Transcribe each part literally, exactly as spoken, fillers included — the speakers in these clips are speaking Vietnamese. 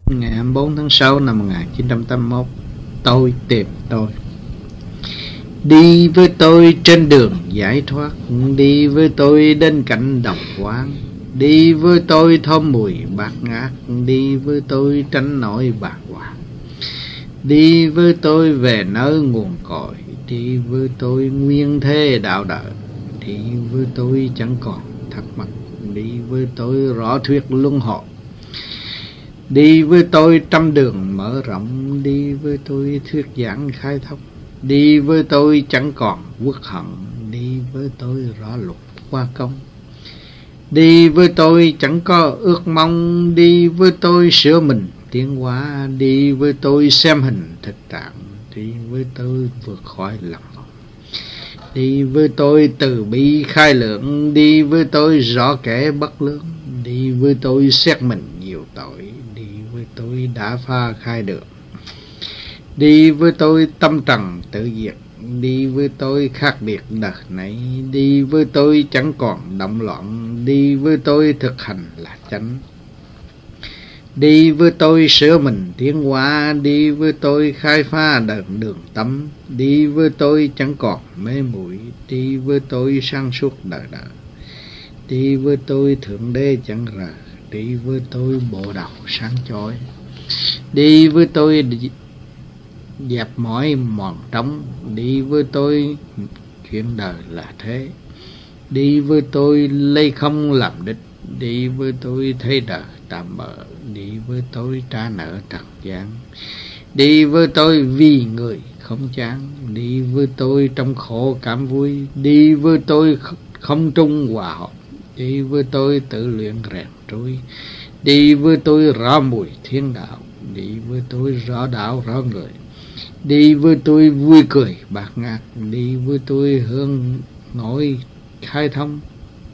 Ngày hai mươi bốn tháng sáu năm một nghìn chín trăm tám mươi mốt, tôi tìm tôi. Đi với tôi trên đường giải thoát, đi với tôi đến cảnh đồng quán, đi với tôi thơm mùi bạc ngát, đi với tôi tránh nỗi bàng hoàng, đi với tôi về nơi nguồn cội, đi với tôi nguyên thế đạo đời, đi với tôi chẳng còn thắc mắc, đi với tôi rõ thuyết luân hồi, đi với tôi trăm đường mở rộng, đi với tôi thuyết giảng khai thông, đi với tôi chẳng còn uất hận, đi với tôi rõ luật qua công, đi với tôi chẳng có ước mong, đi với tôi sửa mình tiến hóa, đi với tôi xem hình thực trạng, đi với tôi vượt khỏi lầm vọng, đi với tôi từ bi khai lượng, đi với tôi rõ kẻ bất lương, đi với tôi xét mình nhiều tội, đi với tôi đã pha khai được, đi với tôi tâm trần tự diệt, đi với tôi khác biệt đời này, đi với tôi chẳng còn động loạn, đi với tôi thực hành là chánh, đi với tôi sửa mình tiến hóa, đi với tôi khai phá đường đường tâm, đi với tôi chẳng còn mê muội, đi với tôi sáng suốt đời đời, đi với tôi thượng đế chẳng rời, đi với tôi bộ đầu sáng chói, đi với tôi dẹp mỏi mòn trống, đi với tôi chuyện đời là thế, đi với tôi lấy không làm đích, đi với tôi thấy đời tạm bợ, đi với tôi trả nợ trần gian, đi với tôi vì người không chán, đi với tôi trong khổ cảm vui, đi với tôi không trung hòa hợp, đi với tôi tự luyện rèn trôi, đi với tôi rõ mùi thiên đạo, đi với tôi rõ đạo rõ người, đi với tôi vui cười bạc ngát, đi với tôi hướng nổi khai thông,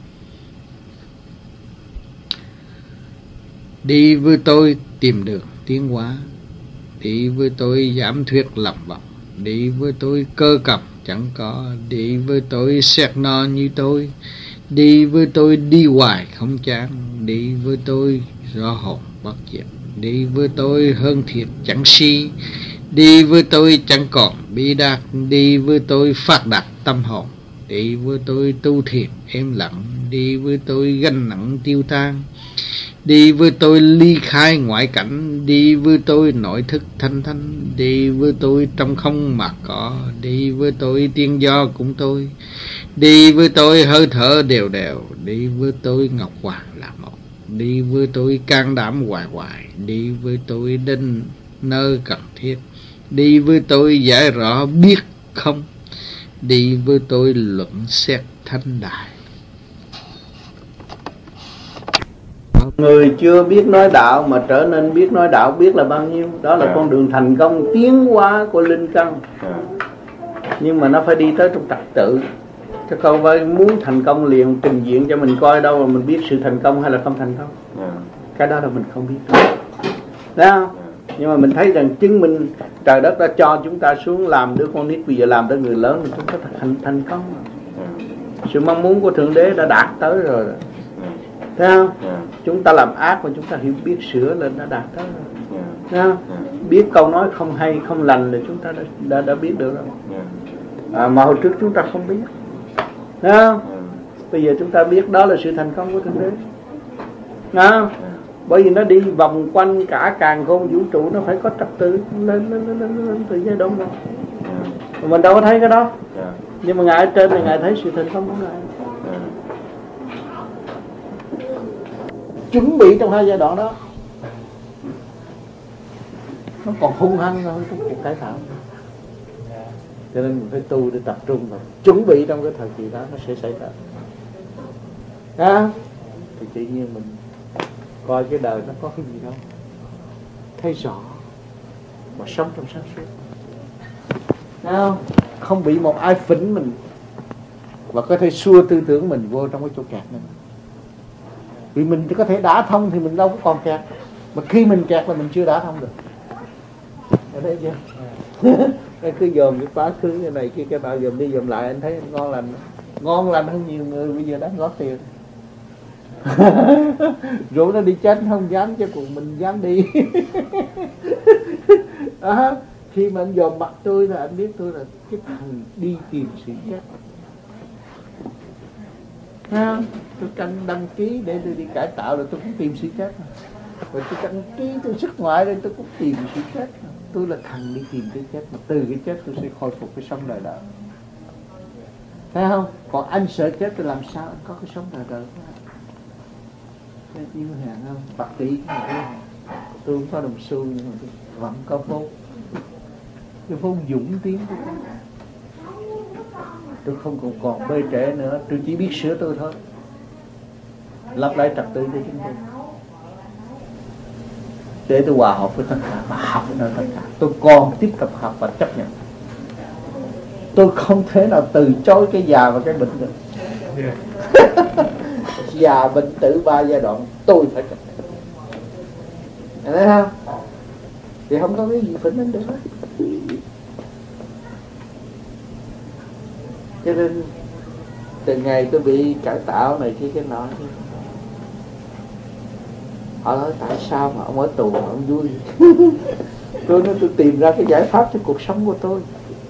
đi với tôi tìm đường tiến hóa, đi với tôi giảm thuyết lầm vọng, đi với tôi cơ cập chẳng có, đi với tôi xét no như tôi, đi với tôi đi hoài không chán, đi với tôi rõ hồn bất diệt, đi với tôi hơn thiệt chẳng si, đi với tôi chẳng còn bi đát, đi với tôi phát đạt tâm hồn, đi với tôi tu thiền êm lặng, đi với tôi gánh nặng tiêu tan, đi với tôi ly khai ngoại cảnh, đi với tôi nội thức thanh thanh, đi với tôi trong không mà có, đi với tôi tiên do cũng tôi, đi với tôi hơi thở đều đều, đi với tôi ngọc hoàng là một, đi với tôi can đảm hoài hoài, đi với tôi đến nơi cần thiết, đi với tôi giải rõ biết không, đi với tôi luận xét thanh đại. Người chưa biết nói đạo mà trở nên biết nói đạo biết là bao nhiêu. Đó là yeah. con đường thành công tiến hóa của linh căn, yeah. nhưng mà nó phải đi tới trong trật tự, chứ không phải muốn thành công liền trình diện cho mình coi đâu mà mình biết sự thành công hay là không thành công, yeah. cái đó là mình không biết đâu. Đấy không? Yeah. Nhưng mà mình thấy rằng chứng minh trời đất đã cho chúng ta xuống làm đứa con nít, bây giờ làm tới người lớn thì chúng ta thành thành công. Yeah. Sự mong muốn của Thượng Đế đã đạt tới rồi. Thấy không? Yeah. Chúng ta làm ác mà chúng ta hiểu biết sửa lên đã đạt tới rồi. Yeah. Thấy không? Yeah. Biết câu nói không hay không lành là chúng ta đã, đã, đã biết được rồi. Yeah. À, mà hồi trước chúng ta không biết. Thấy không? Yeah. Bây giờ chúng ta biết đó là sự thành công của Thượng Đế. Thấy không? Yeah. Bởi vì nó đi vòng quanh cả càn khôn vũ trụ, nó phải có trật tự lên lên lên lên, lên từ giai đoạn rồi. Yeah. Mình đâu có thấy cái đó. Yeah. Nhưng mà Ngài ở trên này Ngài thấy sự thành công của Ngài. Yeah. Chuẩn bị trong hai giai đoạn đó, nó còn hung hăng hơn trong cuộc cải tạo, cho nên mình phải tu để tập trung vào chuẩn bị trong cái thời kỳ đó nó sẽ xảy ra. À, thì tự nhiên mình coi cái đời nó có cái gì đâu, thấy rõ mà sống trong sáng suốt, không không bị một ai phỉnh mình và có thể xua tư tưởng mình vô trong cái chỗ kẹt này. Vì mình có thể đã thông thì mình đâu có còn kẹt, mà khi mình kẹt là mình chưa đã thông được. Ở đây chưa? Anh cứ dòm cái quá khứ cái này kia cái nào dòm đi dòm lại, anh thấy anh ngon lành, ngon lành hơn nhiều người bây giờ đã ngót tiền. Rủ nó đi chết không dám, chứ còn mình dám đi. À, khi mà anh dòm mặt tôi là anh biết tôi là cái thằng đi tìm sự chết. À, tôi canh đăng ký để tôi đi cải tạo rồi tôi cũng tìm sự chết. Rồi tôi đăng ký tôi xuất ngoại đây tôi cũng tìm sự chết. Tôi là thằng đi tìm cái chết, mà từ cái chết tôi sẽ khôi phục cái sống đời đời. Thấy không? Còn anh sợ chết thì làm sao anh có cái sống đời đời? Cái yêu hẹn không? Bạc tỷ tôi không có đồng xu nhưng mà tôi vẫn có vốn. Cái vốn dũng tiến của tôi. Tôi không còn còn bê trễ nữa, tôi chỉ biết sửa tôi thôi. Lắp lại trật tự cho chúng tôi. Để tôi hòa hợp với tất cả và học với tất cả. Tôi còn tiếp tục học và chấp nhận. Tôi không thể nào từ chối cái già và cái bệnh được. Yeah. Già bệnh tử ba giai đoạn tôi phải chấp nhận. Thấy không? Thì không có cái gì phải nên được hết. Cho nên từ ngày tôi bị cải tạo này kia cái nọ, họ nói tại sao mà ông ở tù mà ông vui. Tôi nói tôi tìm ra cái giải pháp cho cuộc sống của tôi.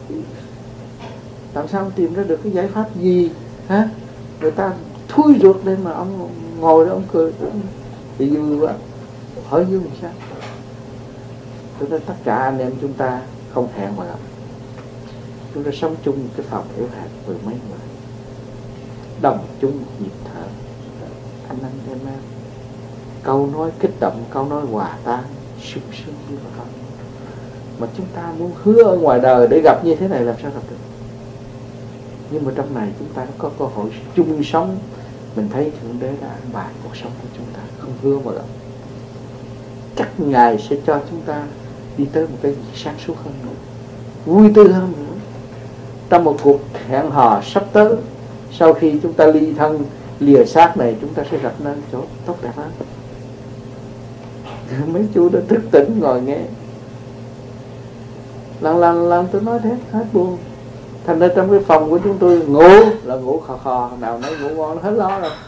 Làm sao ông tìm ra được cái giải pháp gì hả? Người ta thui ruột lên mà ông ngồi đó ông cười. Thì vui quá. Hỏi vui làm sao? Tôi nói tất cả anh em chúng ta không hẹn mà gặp. Chúng ta sống chung một cái phòng yếu hạt mười mấy người, đồng chung một nhịp thở. Anh anh em em, câu nói kích động, câu nói hòa tan, sung sướng như vậy. Mà chúng ta muốn hứa ở ngoài đời để gặp như thế này làm sao gặp được? Nhưng mà trong này chúng ta có cơ hội chung sống. Mình thấy Thượng Đế đã an bài cuộc sống của chúng ta, không hứa mà gặp. Chắc Ngài sẽ cho chúng ta đi tới một cái gì sáng suốt hơn nữa, vui tươi hơn nữa. Trong một cuộc hẹn hò sắp tới, sau khi chúng ta ly thân lìa xác này, chúng ta sẽ gặp nơi chỗ tốt đẹp hơn. Mấy chú đã thức tỉnh ngồi nghe. Lần lần lần tôi nói thế, hết buồn. Thành ra trong cái phòng của chúng tôi ngủ là ngủ khò khò, nào nấy ngủ ngon hết lo rồi.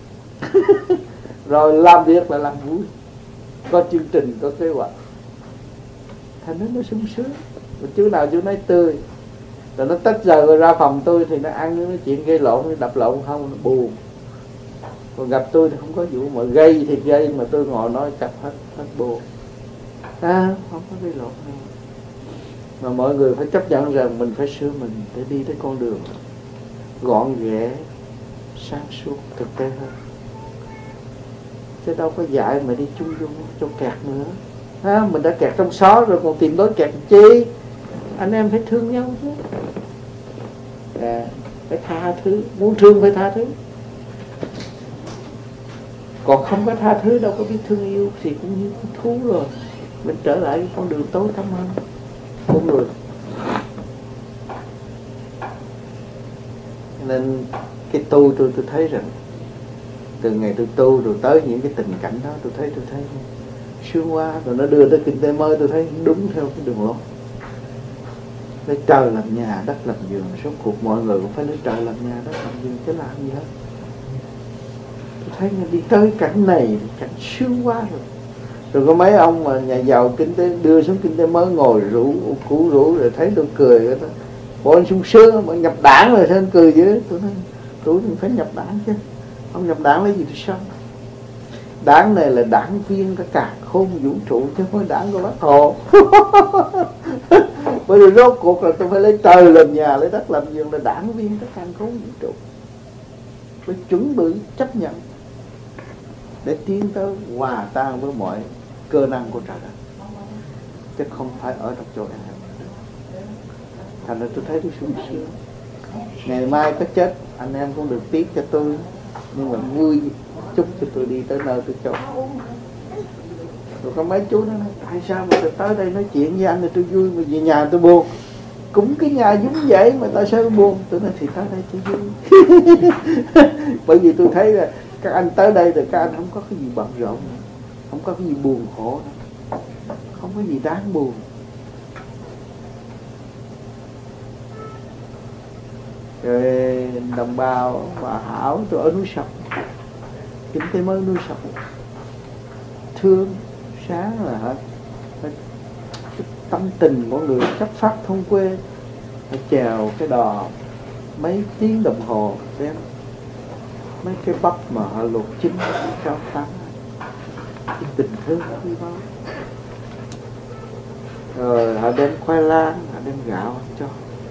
Rồi làm việc là làm vui, có chương trình, có kế hoạch. Thành ra nó sung sướng. Mà chú nào chú nói tươi. Rồi nó tách giờ rồi ra phòng tôi thì nó ăn, nó nói chuyện gây lộn, nó đập lộn không, nó buồn. Còn gặp tôi thì không có vụ mà gây thì gây, mà tôi ngồi nói chặt hết, hết buồn. À, không có gây lộn đâu. Mà mọi người phải chấp nhận rằng mình phải sửa mình để đi tới con đường gọn ghẽ, sáng suốt, thực tế hơn. Chứ đâu có dạy mà đi chung chung cho kẹt nữa. À, mình đã kẹt trong xó rồi còn tìm đối kẹt chi? Anh em phải thương nhau chứ. À, phải tha thứ, muốn thương phải tha thứ. Còn không có tha thứ, đâu có biết thương yêu thì cũng như con thú rồi. Mình trở lại cái con đường tối thẳm hơn của người. Nên cái tu tôi tôi thấy rằng từ ngày tôi tu rồi tới những cái tình cảnh đó, tôi thấy tôi thấy sướng quá. Rồi nó đưa tới kinh tế mới, tôi thấy đúng theo cái đường lối. Lấy trời làm nhà, đất làm giường. Số cuộc mọi người cũng phải lấy trời làm nhà, đất làm giường, chứ làm gì hết. Tôi thấy đi tới cảnh này thì cảnh sướng quá rồi. Rồi có mấy ông mà nhà giàu kinh tế đưa xuống kinh tế mới ngồi rủ, cũ rủ rồi thấy tôi cười đó. Bộ anh sung sướng, mà nhập đảng rồi sao anh cười chứ? Tôi nói, tôi mình phải nhập đảng chứ. Ông nhập đảng lấy gì tôi sống? Đảng này là đảng viên cả cả khôn vũ trụ, chứ không phải đảng của Bác Hồ. Bởi vì rốt cuộc là tôi phải lấy trời làm nhà, lấy đất làm giường, là đảng viên cả cả khôn vũ trụ. Phải chuẩn bị chấp nhận để tiến tới hòa tan với mọi cơ năng của trời đất, chứ không phải ở trong chỗ này. Thành ra tôi thấy tôi sung sướng. Ngày mai có chết anh em cũng được tiếc cho tôi, nhưng mà vui chúc cho tôi đi tới nơi tôi chọn. Rồi có mấy chú nói tại sao mà tôi tới đây nói chuyện với anh thì tôi vui, mà về nhà tôi buồn. Cũng cái nhà giống vậy mà tại sao tôi buồn? Tôi nói thì tới đây tôi vui. Bởi vì tôi thấy là các anh tới đây rồi các anh không có cái gì bận rộn, không có cái gì buồn khổ, không có gì đáng buồn. Rồi đồng bào bà Hảo tôi ở núi Sọc, kinh tế mới nuôi sống, thương sáng là hết. Tâm tình của người chấp phát thôn quê, phải chèo cái đò mấy tiếng đồng hồ xem mấy cái bắp mà họ luộc chín cao tắm, cái tình thương quý báu. Rồi họ đem khoai lang, họ đem gạo cho.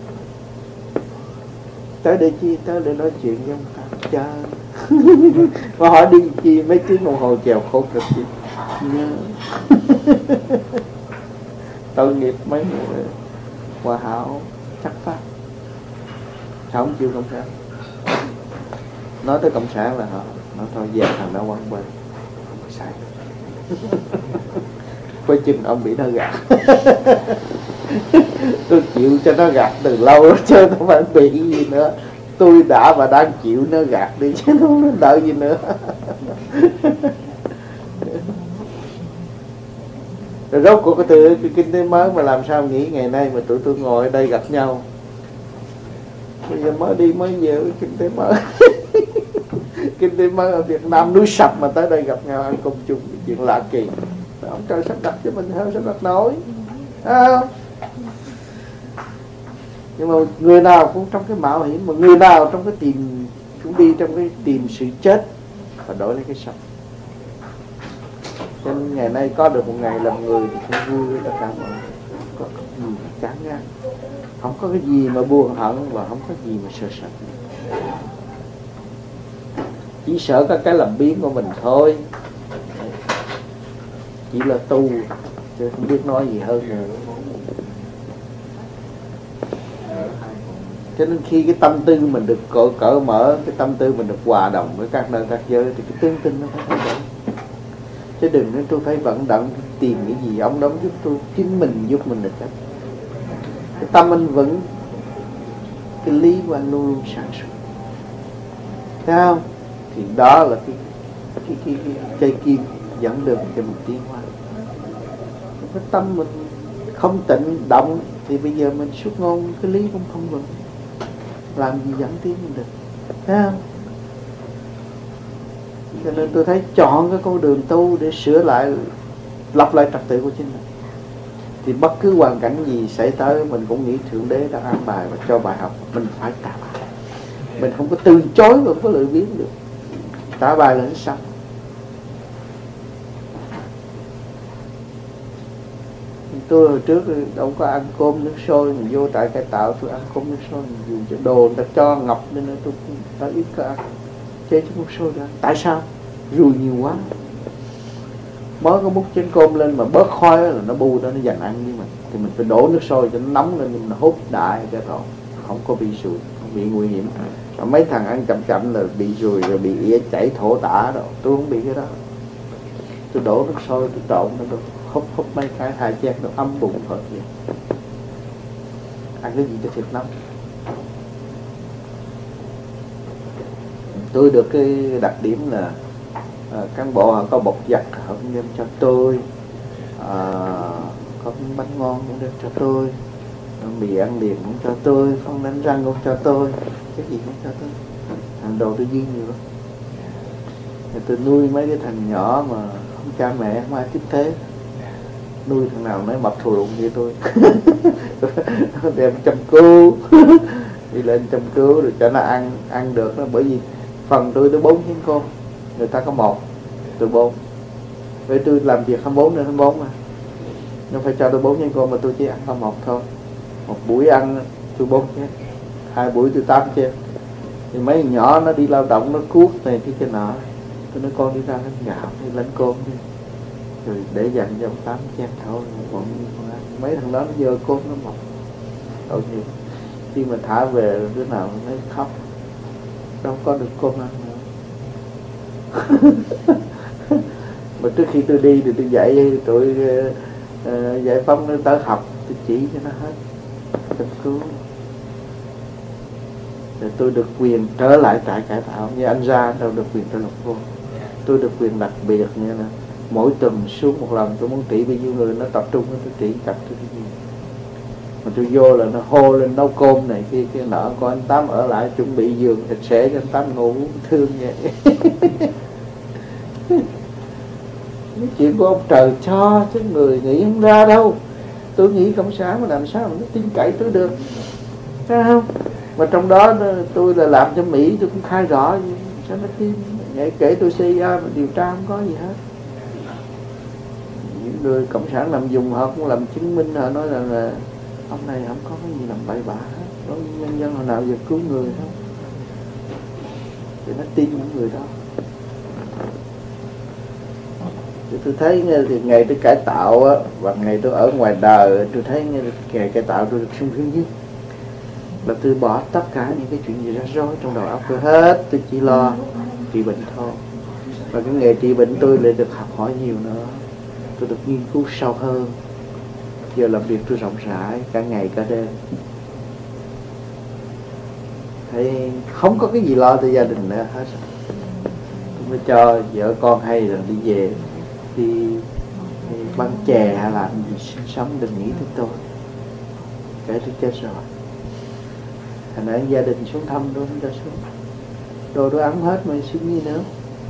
Tới đây chi? Tới để nói chuyện với ông ta chơi. Mà họ đi chi mấy tiếng đồng hồ chèo khổ cực gì nhớ. Tội nghiệp mấy người Hòa Hảo chắc phát. Sao không chịu cộng sản? Nói tới cộng sản là họ nói thôi về thằng đã quăng bên, không có sai. Coi chừng ông bị nó gạt. Tôi chịu cho nó gạt từ lâu rồi chứ không phải bị gì nữa. Tôi đã và đang chịu nó gạt đi chứ nó không đợi gì nữa. Rồi rốt cuộc cái từ cái kinh tế mới mà làm sao nghĩ ngày nay mà tụi tôi ngồi ở đây gặp nhau. Bây giờ mới đi mới về cái kinh tế mới. Kinh tế mới ở Việt Nam núi sập mà tới đây gặp nhau ăn cơm chung, chuyện lạ kỳ. Ông trời sắp đặt cho mình theo sắp đặt nổi. À, nhưng mà người nào cũng trong cái mạo hiểm, mà người nào trong cái tìm cũng đi trong cái tìm sự chết và đổi lấy cái sống. Cho nên ngày nay có được một ngày làm người thì cũng vui tất cả mọi người. Có cái gì mà chán ngán, không có cái gì mà buồn hận và không có gì mà sợ sệt. Chỉ sợ các cái làm biến của mình thôi. Chỉ là tu chứ không biết nói gì hơn nữa. Cho nên khi cái tâm tư mình được cởi, cởi mở, cái tâm tư mình được hòa đồng với các nơi các giới thì cái tương tin nó phải thay đổi. Chứ đừng nói tôi phải vận động tìm cái gì ông đóng giúp tôi, chính mình giúp mình được hết. Cái tâm anh vững, cái lý của anh luôn luôn sáng suốt. Thấy không? Thì đó là cái cái cái, cái cây kim dẫn đường cho mình tiến hóa. Cái tâm mình không tịnh động thì bây giờ mình xuất ngôn cái lý cũng không vững, làm gì dẫn tiến mình được. Thấy không? Cho nên tôi thấy chọn cái con đường tu để sửa lại, lập lại trật tự của chính mình. Thì bất cứ hoàn cảnh gì xảy tới mình cũng nghĩ Thượng Đế đã an bài và cho bài học, mình phải trả bài. Mình không có từ chối và không có lười biếng được. Trả bài là nó xong. Tôi hồi trước đâu có ăn cơm nước sôi, mình vô trại cải tạo tôi ăn cơm nước sôi, mình dùng cho đồ người ta cho ngọc nên tôi ta ít có ăn, chế chút nước sôi ra. Tại sao? Rùi nhiều quá. Mới có múc chén cơm lên mà bớt khói là nó bu đó, nó dành ăn với mình. Thì mình phải đổ nước sôi cho nó nóng lên, nhưng mà nó hút đại cái rồi không có bị sùi, không bị nguy hiểm. Và mấy thằng ăn chậm chậm là bị rùi rồi bị ỉa chảy thổ tả rồi. Tôi không bị cái đó. Tôi đổ nước sôi, tôi trộn nó, tôi hút hút mấy cái hai chén nó ấm bụng thôi. Ăn cái gì cho thiệt lắm. Tôi được cái đặc điểm là à, cán bộ họ có bột giặt họ cũng đem cho tôi, à, có bánh ngon cũng đem cho tôi, mì ăn liền cũng cho tôi, phong đánh răng cũng cho tôi, cái gì cũng cho tôi. Hàng đồ tôi duyên nhiều lắm. Tôi nuôi mấy cái thằng nhỏ mà không cha mẹ, không ai tiếp tế, nuôi thằng nào nói mập thù đụng như tôi. Đem chăm cứu, đi lên chăm cứu rồi cho nó ăn ăn được đó. Bởi vì phần tôi tới bốn chén cơm, người ta có một, tôi bốn. Vậy tôi làm việc hai mươi bốn nên hai mươi bốn mà. Nó phải cho tôi bốn chén cơm mà tôi chỉ ăn có một thôi. Một buổi ăn tôi bốn chén, hai buổi tôi tám chén. Thì mấy nhỏ nó đi lao động, nó cuốc này cái kia nọ. Tôi nói con đi ra lấy gạo, đi lấy cơm đi. Rồi để dành cho ông tám chén thôi. Còn mấy thằng đó nó dơ cơm nó mọc. Tội gì. Khi mà thả về đứa nào nó khóc, đâu có được cơm ăn nữa. Mà trước khi tôi đi thì tôi dạy tụi uh, giải phóng nó tới học, tôi chỉ cho nó hết chăm cứu. Rồi tôi được quyền trở lại trại cải tạo, như anh ra đâu được quyền trở lập vô. Tôi được quyền đặc biệt như là mỗi tuần xuống một lần tôi muốn trị bao nhiêu người nó tập trung, tôi trị cặp tôi cái gì. Mà tôi vô là nó hô lên nấu cơm này kia kia nọ, con anh Tám ở lại chuẩn bị giường thịt xẻ cho anh Tám ngủ thương vậy. Cái chuyện của ông trời cho chứ người nghĩ không ra đâu. Tôi nghĩ cộng sản mà làm sao mà nó tin cậy tôi được, thấy không? Mà trong đó tôi là làm cho Mỹ, tôi cũng khai rõ sao nó tin. Vậy kể tôi xê i a mà điều tra không có gì hết. Những người cộng sản làm dùng họ cũng làm chứng minh, họ nói rằng là ông này không có cái gì làm bậy bạ hết, có nhân dân họ nào giờ cứu người không, thì nó tin những người đó. Thì tôi thấy thì ngày tôi cải tạo á, và ngày tôi ở ngoài đời, tôi thấy ngày cải tạo tôi được sung sướng nhất là tôi bỏ tất cả những cái chuyện gì rắc rối trong đầu óc tôi hết, tôi chỉ lo trị bệnh thôi. Và cái nghề trị bệnh tôi lại được học hỏi nhiều nữa, tôi được nghiên cứu sâu hơn. Giờ làm việc tôi rộng rãi cả ngày cả đêm, thấy không có cái gì lo cho gia đình nữa hết. Tôi mới cho vợ con hay rồi đi về, đi, đi bắn chè hay làm gì sinh sống, đừng nghĩ tới tôi, kể tôi chết rồi. Thành ra gia đình xuống thăm tôi không cho xuống, đồ tôi ăn hết mà suy nghĩ nữa.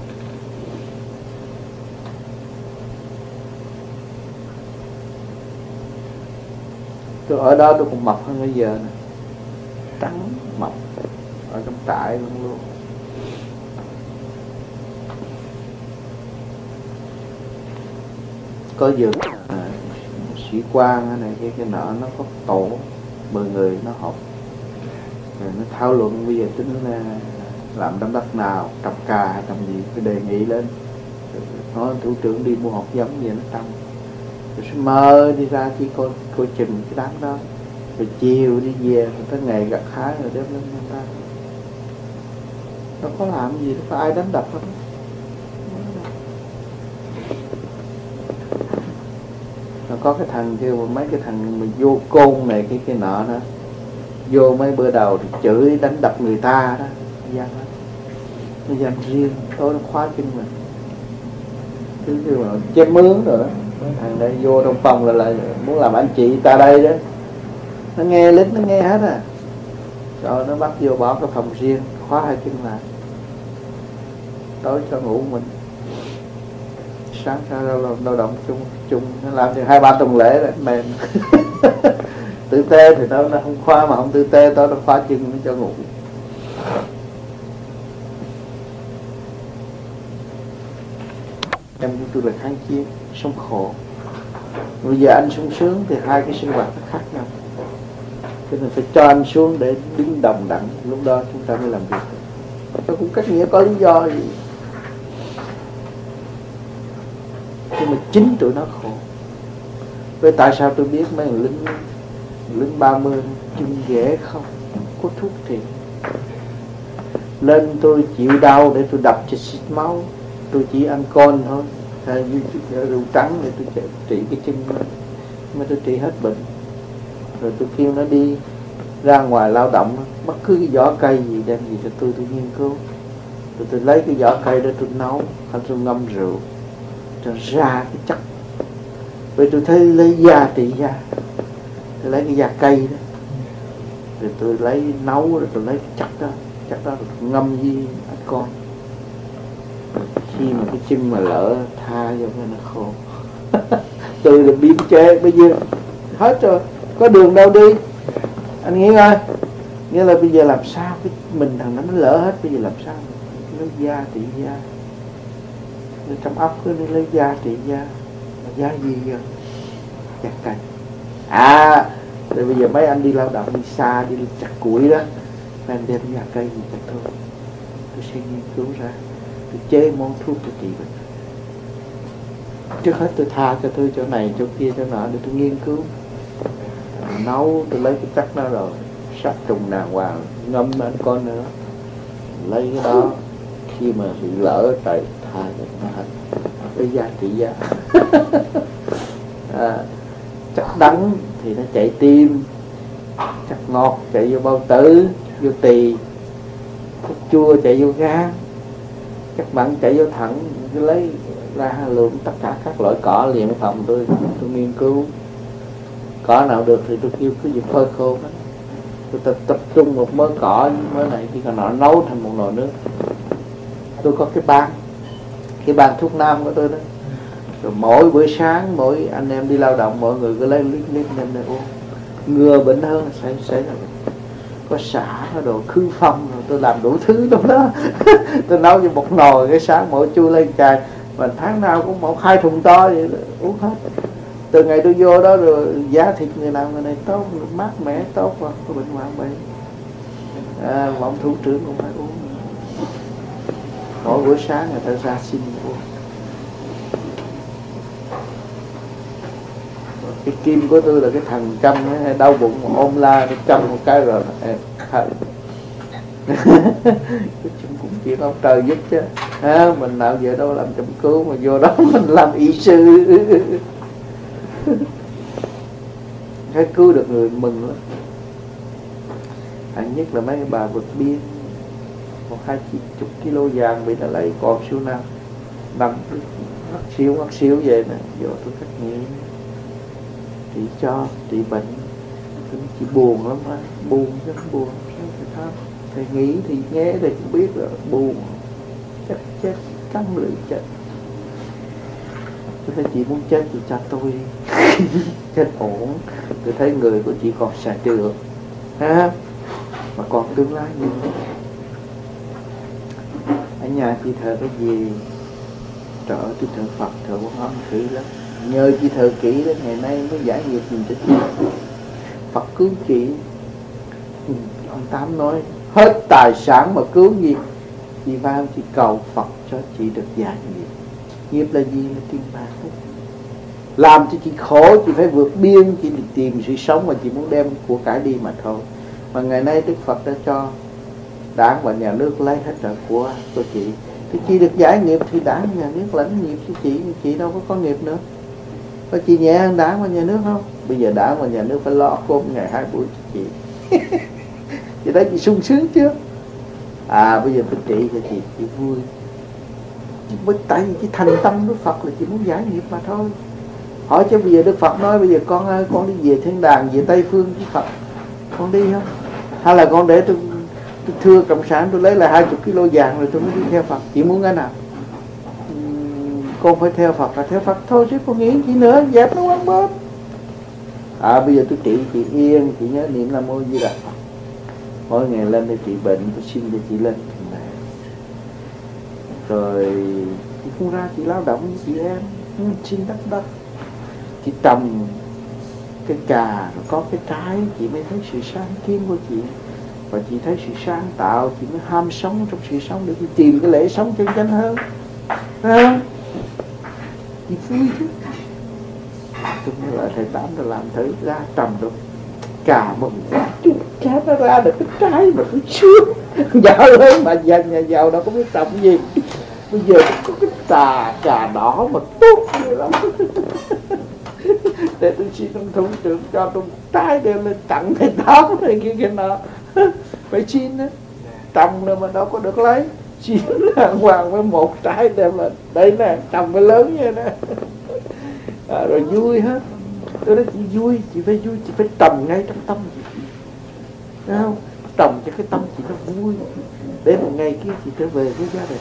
Tôi ở đó tôi còn mập hơn bây giờ nè, trắng mập ở trong trại luôn luôn. Có dược à, sĩ quan cái này cái cái nọ nó có tổ mười người nó họp rồi nó thảo luận bây giờ tính là làm đám đất nào, trồng cà hay trồng gì, cái đề nghị lên, nói thủ trưởng đi mua hột giống gì nó trồng, rồi sẽ mơ đi ra chỉ coi coi chừng cái đám đó, rồi chiều đi về, rồi tới ngày gặt hái rồi đem lên người ta. Nó có làm gì, nó có ai đánh đập không? Nó có cái thằng kêu mấy cái thằng mà vô côn này cái cái nọ đó, vô mấy bữa đầu thì chửi đánh đập người ta đó, gian đó, nó gian riêng, tối nó khóa chân mình, cứ như mà chém mướn rồi đó. Thằng đây vô trong phòng là, là muốn làm anh chị ta đây đó, nó nghe lính nó nghe hết à, rồi nó bắt vô bỏ cái phòng riêng, khóa hai chân lại, tối cho ngủ mình, sáng ra lao động chung chung, nó làm được hai ba tuần lễ là mềm. Tử tê thì nó nó không khóa, mà không tử tê tối nó khóa chân nó cho ngủ. Em của tôi là kháng chiến, sống khổ. Bây giờ anh sung sướng thì hai cái sinh hoạt nó khác nhau, cho nên phải cho anh xuống để đứng đồng đẳng, lúc đó chúng ta mới làm việc. Nó cũng cách nghĩa có lý do gì, nhưng mà chính tụi nó khổ. Với tại sao tôi biết mấy người lính lính ba mươi chân ghẻ không có thuốc thì lên tôi chịu đau để tôi đập cho xịt máu, tôi chỉ ăn con thôi, hay rượu trắng để tôi trị cái chân mà tôi trị hết bệnh. Rồi tôi kêu nó đi ra ngoài lao động, bất cứ cái vỏ cây gì đem gì cho tôi tôi nghiên cứu, rồi tôi lấy cái vỏ cây đó tôi nấu hay tôi ngâm rượu cho ra cái chất. Vậy tôi thấy lấy da trị da, tôi lấy cái da cây đó, rồi tôi lấy nấu, rồi tôi lấy cái chất đó, chất đó rồi tôi ngâm với ăn con. Khi mà cái chân mà lỡ tha vô cái nó khô. Tôi là biến chế, bây giờ hết rồi, có đường đâu đi. Anh nghĩ coi, nghĩa là bây giờ làm sao cái mình thằng nó lỡ hết, bây giờ làm sao lấy da trị da, rồi trong óc cứ đi lấy da trị da, mà da gì rồi chặt cành. À rồi bây giờ mấy anh đi lao động đi xa, đi chặt củi đó, mấy anh đem da cây gì chặt thôi, tôi sẽ nghiên cứu ra, tôi chế món thuốc cho trị bệnh. Trước hết tôi tha cho tôi chỗ này chỗ kia chỗ nọ để tôi nghiên cứu, nấu tôi lấy cái chất đó rồi sát trùng đàng hoàng, ngâm lên con nữa, lấy cái đó khi mà bị lỡ trời tha cho nó hết cái giá trị giá. À, chất đắng thì nó chạy tim, chất ngọt chạy vô bao tử, vô tỳ, chất chua chạy vô gan, chất mặn chạy vô thận. Cứ lấy ra lượng tất cả các loại cỏ liền ở phòng tôi, tôi nghiên cứu cỏ nào được thì tôi kêu cứ việc phơi khô đó. Tôi tập, tập trung một mớ cỏ mớ này thì còn nó nấu thành một nồi nước. Tôi có cái ban, cái ban thuốc nam của tôi đó, Rồi mỗi buổi sáng, mỗi anh em đi lao động, mọi người cứ lấy lít lít lên đây uống. Ngừa bệnh hơn sẽ sẽ là có xả, có đồ khư phong, rồi tôi làm đủ thứ trong đó. Tôi nấu cho một nồi, cái sáng mỗi chui lên chai, và tháng nào cũng một hai thùng to vậy đó, uống hết. Từ ngày tôi vô đó rồi giá thịt người nào người này tốt, mát mẻ tốt, và có bệnh hoạn bệnh. À, mà ông thủ trưởng cũng phải uống. Mỗi buổi sáng người ta ra xin uống. Cái kim của tôi là cái thằng trăm ấy, đau bụng mà ôm la tôi trăm một cái rồi hết. Chúng cũng chỉ có trời giúp chứ. À, mình nào về đâu làm chăm cứu mà vô đó mình làm y sư. Cái cứu được người mừng lắm. Hạnh nhất là mấy bà vượt biên, một hai chục kilo vàng bị ta lấy còn siêu nào nằm ngắt xíu ngắt xíu về nè, vô tôi cách nghiệm trị cho trị bệnh. Tôi chỉ buồn lắm á, buồn rất buồn. Thầy nghĩ thì nghe thì cũng biết rồi, buồn chắc chết cắm lưỡi chết. Tôi thấy chị muốn chết thì cho tôi đi. Chết ổn. Tôi thấy người của chị còn xài được ha, mà còn tương lai nhiều. Ở nhà chị thờ cái gì? Trời ơi, tôi thờ Phật, thờ Quan Âm kỹ lắm. Nhờ chị thờ kỹ đến ngày nay mới giải nghiệp mình cho chị. Phật cứu chị. Ừ, ông Tám nói hết tài sản mà cứu gì. Chị vào chị cầu Phật cho chị được giải nghiệp. Nghiệp là gì? Là tiền bạc hết. Làm cho chị khổ, chị phải vượt biên, chị đi tìm sự sống mà chị muốn đem của cải đi mà thôi. Mà ngày nay Đức Phật đã cho đảng và nhà nước lấy hết rồi của của chị. Thì chị được giải nghiệp thì đảng nhà nước lãnh nghiệp cho chị, chị đâu có có nghiệp nữa. Có chị nhẹ hơn đảng và nhà nước không? Bây giờ đảng và nhà nước phải lo cơm ngày hai buổi cho chị. Chị thấy chị sung sướng chưa? À bây giờ tôi trị cho chị, chị vui. Với tại vì chị thành tâm với Phật là chị muốn giải nghiệp mà thôi. Hỏi chứ bây giờ Đức Phật nói bây giờ con ơi, con đi về thiên đàng, về Tây Phương với Phật, con đi không? Hay là con để tôi, tôi thưa cộng sản tôi lấy là hai chục kilo vàng rồi tôi mới đi theo Phật? Chị muốn cái nào? Uhm, con phải theo Phật là theo Phật thôi chứ con nghĩ gì nữa, dẹp nó quăng bớt. À bây giờ tôi trị chị yên, chị nhớ niệm Nam Mô Di Đà Phật. Mỗi ngày lên để trị bệnh, tôi xin cho chị lên. Rồi chị không ra chị lao động với chị em, xin đất đất. Chị trồng cái cà rồi có cái trái, chị mới thấy sự sáng kiến của chị. Và chị thấy sự sáng tạo, chị mới ham sống trong sự sống để chị tìm cái lễ sống chân chánh hơn. Thấy không? Chị vui chứ. Tôi mới lại thầy Tám rồi làm thử ra trồng được cà mận quá chút trái nó ra được cái trái mà cứ sướng. Giàu ơi, mà nhà, nhà giàu đâu có biết trồng gì. Bây giờ có cái trà trà đỏ mà tốt như lắm. Để tôi xin ông thủ trưởng cho tôi trái đem lên tặng thầy Tám này kia kia nọ. Phải xin á, trồng rồi mà đâu có được lấy. Xin hàng hoàng với một trái đem lên. Đây nè, trồng cái lớn như nè. À, rồi vui hết. Tôi nói chị vui, chị phải vui, chị phải trồng ngay trong tâm chị. Thấy không? Trồng cho cái tâm chị nó vui. Để một ngày kia chị trở về với gia đình.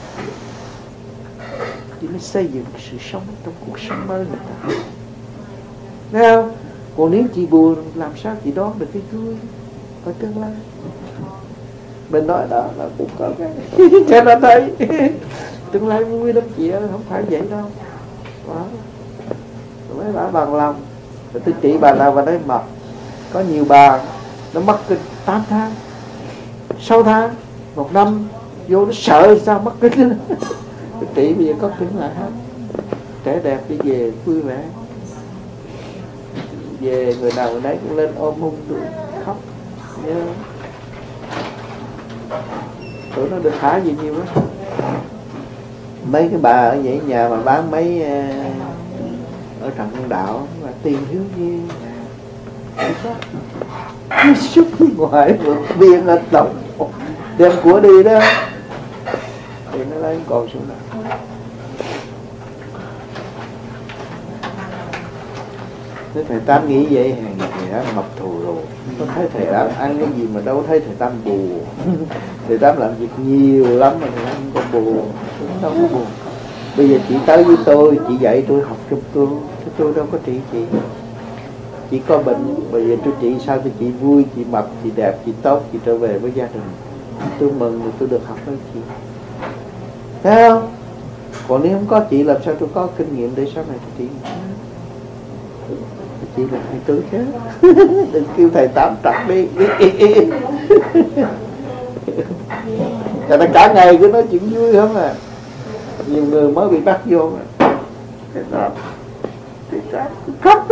Chị mới xây dựng sự sống trong cuộc sống mới người ta. Thấy không? Còn nếu chị buồn làm sao chị đón được cái vui ở tương lai. Mình nói đó là cũng có cái cho nó thấy. Tương lai vui lắm chị ơi, không phải vậy đâu. Đó. Mấy bà bằng lòng. Rồi tôi chỉ bà nào bà đấy mập. Có nhiều bà nó mất kinh tám tháng, sáu tháng, một năm, vô nó sợ sao mất kinh. Tôi chỉ bây giờ có kinh lại hết. Trẻ đẹp đi về vui vẻ. Về người nào người đấy cũng lên ôm hôn tôi khóc. Nhớ. Tụi nó được thả gì nhiều lắm. Mấy cái bà ở vậy nhà mà bán mấy ở Trần Hưng Đạo mà tiền thiếu gì xúc ngoài vượt biên ở tổng đem của đi đó thì nó lấy còn xuống đó. Thế thầy Tám nghĩ vậy hàng thầy Tám mập thù rồi. Có thấy thầy Tám ăn cái gì mà đâu thấy thầy Tám buồn. Thầy Tám làm việc nhiều lắm mà thầy Tám không có buồn. Đâu có buồn. Bây giờ chị tới với tôi, chị dạy tôi học giúp tôi, chứ tôi đâu có trị chị. Chị có bệnh, bây giờ tôi trị sao cho chị vui, chị mập, chị đẹp, chị tốt, chị trở về với gia đình. Tôi mừng thì tôi được học với chị. Thấy không? Còn nếu không có chị làm sao tôi có kinh nghiệm để sau này tôi trị. Chị là thầy tôi chứ. Đừng kêu thầy tám trật đi. Tại nó cả ngày cứ nói chuyện vui không à. Nhiều người mới bị bắt vô mà. Cái đó thì chắc khóc đó.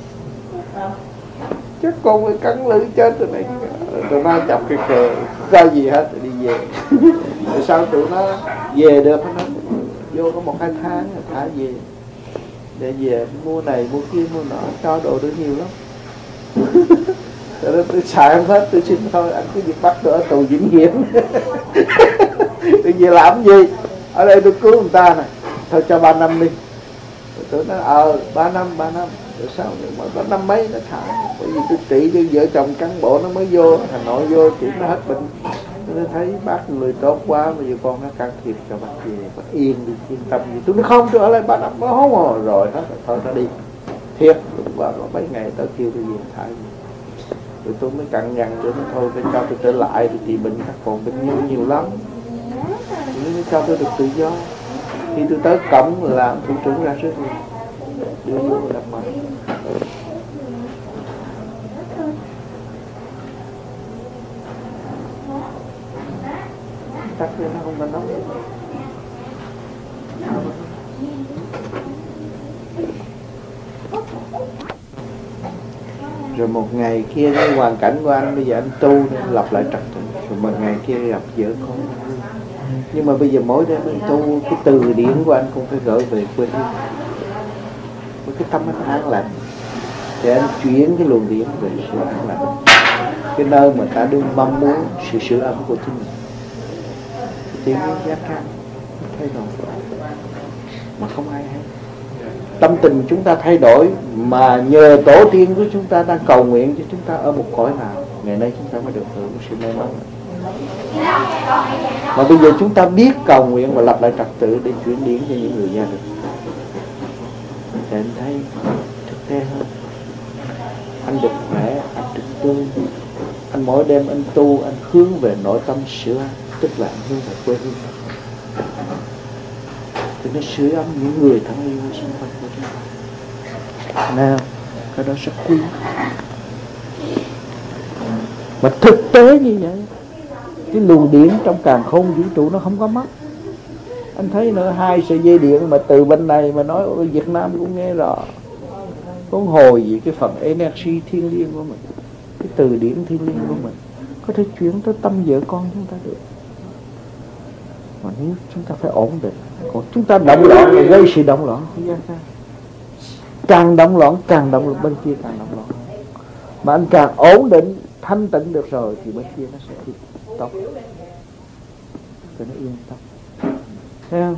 Chắc con phải cắn lưỡi chết rồi này. Tụi nó chọc cái cờ, có gì hết rồi đi về. Rồi sao tụi nó về được nó vô có một hai tháng rồi thả về. Để về mua này mua kia mua nọ, cho đồ được nhiều lắm. Rồi đó tôi xài không hết, tôi xin thôi anh cứ việc bắt tôi ở tù vĩnh viễn. Tôi về làm gì? Ở đây tôi cứu người ta này, thôi cho ba năm đi. Rồi tôi nói ờ ba năm ba năm. Rồi sao mà có năm mấy nó thả. Bởi vì tôi trị cho vợ chồng cán bộ nó mới vô, Hà Nội vô trị nó hết bệnh. Tôi thấy bác người tốt quá, bây giờ con nó can thiệp cho bác về, bác yên đi, yên tâm gì. Tôi nói không, tôi ở đây ba năm nó không rồi, rồi hết rồi, thôi nó đi. Thiệt, qua rồi mấy ngày tới kêu tôi về thả gì. Rồi tôi mới cằn nhằn để nó thôi, để cho tôi trở lại, thì trị bệnh các còn bệnh nhiều nhiều lắm. Nếu cho tôi được tự do. Khi tôi tới cổng làm thủ trưởng ra trước rồi, đưa vô đập mặt. Tắt lên nó không có nóng. Rồi một ngày kia cái hoàn cảnh của anh bây giờ anh tu nên lập lại trật tự. Rồi một ngày kia gặp vợ con. Nhưng mà bây giờ mỗi đêm anh tu, cái từ điển của anh cũng phải gửi về quê hương. Với cái tâm anh an lành, để anh chuyển cái luồng điển về sự an lành, cái nơi mà ta đương mong muốn sự sửa ấm của chính mình. Tiếng giác can thay đổi mà không ai hay. Tâm tình chúng ta thay đổi mà nhờ tổ tiên của chúng ta đang cầu nguyện cho chúng ta ở một cõi nào, ngày nay chúng ta mới được hưởng sự may mắn. Mà bây giờ chúng ta biết cầu nguyện và lập lại trật tự để chuyển điển cho những người gia đình, để anh thấy thực tế hơn. Anh được khỏe, anh được tươi. Anh mỗi đêm anh tu, anh hướng về nội tâm sửa, tức là anh hướng về quê hương. Thì nó sửa ấm những người thân yêu xung quanh của chúng ta. Nào, cái đó rất quý. Mà thực tế như vậy, cái luồng điển trong càn khôn vũ trụ nó không có mất. Anh thấy nữa, hai sợi dây điện mà từ bên này mà nói ở Việt Nam cũng nghe rõ. Con hồi gì cái phần energy thiên liêng của mình, cái từ điển thiên liêng của mình có thể chuyển tới tâm vợ con chúng ta được. Mà nếu chúng ta phải ổn định. Còn chúng ta động loạn là gây sự động loạn. Càng động loạn càng động loạn, bên kia càng động loạn. Mà anh càng ổn định, thanh tịnh được rồi thì bên kia nó sẽ tốt, cho nó yên tâm. Thấy không?